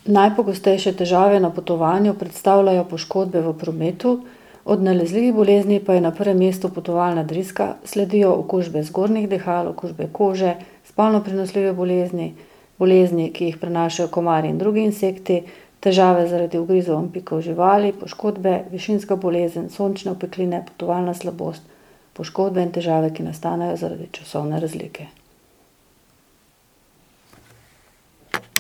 Najpogostejše težave na potovanju predstavljajo poškodbe v prometu, od nalezljivih bolezni pa je na prvem mestu potovalna driska, sledijo okužbe zgornjih dihal, okužbe kože, spolno prenosljive bolezni, bolezni, ki jih prenašajo komarji in drugi insekti, težave zaradi ugrizov in pikov živali, poškodbe, višinska bolezen, sončne opekline, potovalna slabost, poškodbe in težave, ki nastanejo zaradi časovne razlike.